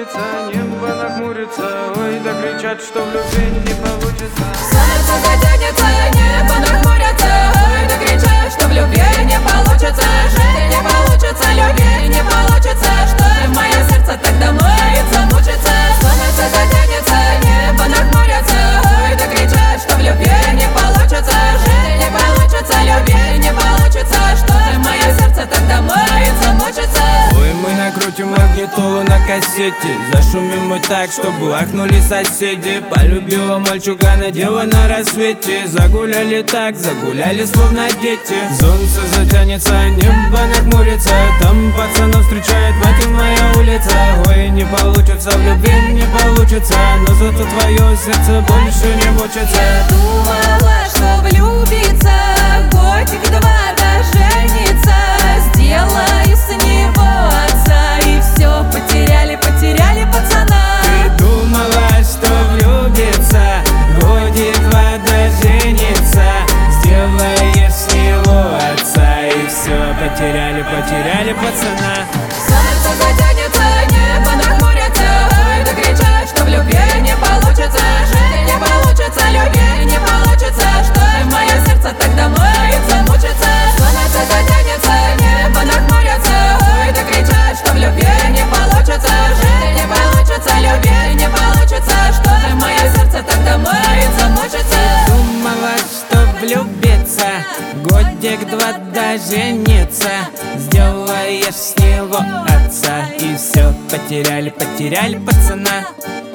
хмурится, небо нахмурится. Ой, да кричат, что в любви не получится. Солнце затянется, небо нахмурится. Ой, да кричат, что в любви не получится. Жить не получится, любви не получится. Что в мое сердце тогда мается, мучится. Солнце затянется, небо нахмурится. Ой, да кричат, что в любви не получится. Жить не получится, любви не получится. Что в мое сердце тогда мается, мучится. Ой, мы накрутим магнитолу на кассете, зашумим мы так, чтобы ахнули соседи. Полюбила мальчугана дело на рассвете. Загуляли так, загуляли словно дети. Солнце затянется, небо нахмурится. Там пацанов встречает мать моя улица. Ой, не получится, в любви не получится. Но зато твое сердце больше не мучится. Я думала, что влюбиться, годик-два да жениться. Сделаю с него отца, и все, потеряли, потеряли пацана. Ты думала, что влюбиться, годик-два да жениться. Сделаешь с него отца, и все, потеряли, потеряли пацана. Солнце затянется, небо нахмурится. Ой, да кричат, что в любви не получится. Жить не получится, любви не получится. Что в мое сердце тогда мается, мучится. Солнце затянется, небо нахмурится. Ой, да кричат, что в любви не получится. Жить не получится, любви не получится. Что в мое сердце тогда мается, мучится. Думала, что влюбиться, годик-два да жениться. Сделаешь с него отца, и все, потеряли, потеряли пацана.